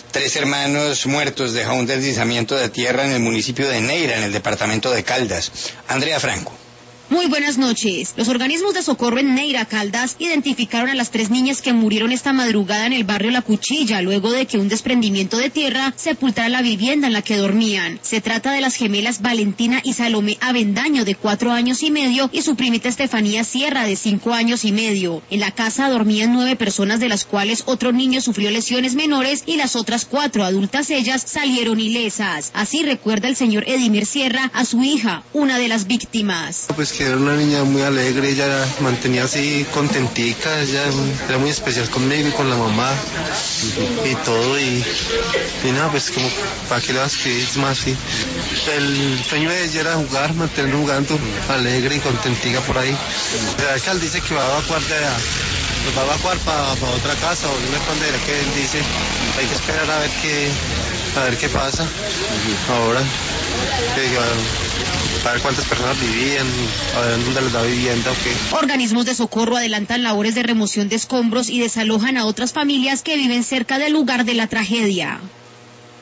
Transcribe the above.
3 hermanos muertos deja un deslizamiento de tierra en el municipio de Neira, en el departamento de Caldas. Andrea Franco. Muy buenas noches. Los organismos de socorro en Neira, Caldas, identificaron a las 3 niñas que murieron esta madrugada en el barrio La Cuchilla, luego de que un desprendimiento de tierra sepultara la vivienda en la que dormían. Se trata de las gemelas Valentina y Salomé Avendaño, de 4 años y medio, y su primita Estefanía Sierra, de 5 años y medio. En la casa dormían 9 personas, de las cuales otro niño sufrió lesiones menores y las otras 4 adultas ellas salieron ilesas. Así recuerda el señor Edimir Sierra a su hija, una de las víctimas. Que era una niña muy alegre, ella mantenía así contentica, ella era muy especial conmigo y con la mamá y todo, y nada, pues como para que le vas a escribir más, sí. El sueño de ella era jugar, mantener jugando alegre y contentica por ahí. El alcalde dice que va a evacuar para otra casa o una escondera, que él dice, hay que esperar a ver qué pasa ahora, a ver cuántas personas vivían, a ver dónde les da vivienda o qué. Organismos de socorro adelantan labores de remoción de escombros y desalojan a otras familias que viven cerca del lugar de la tragedia.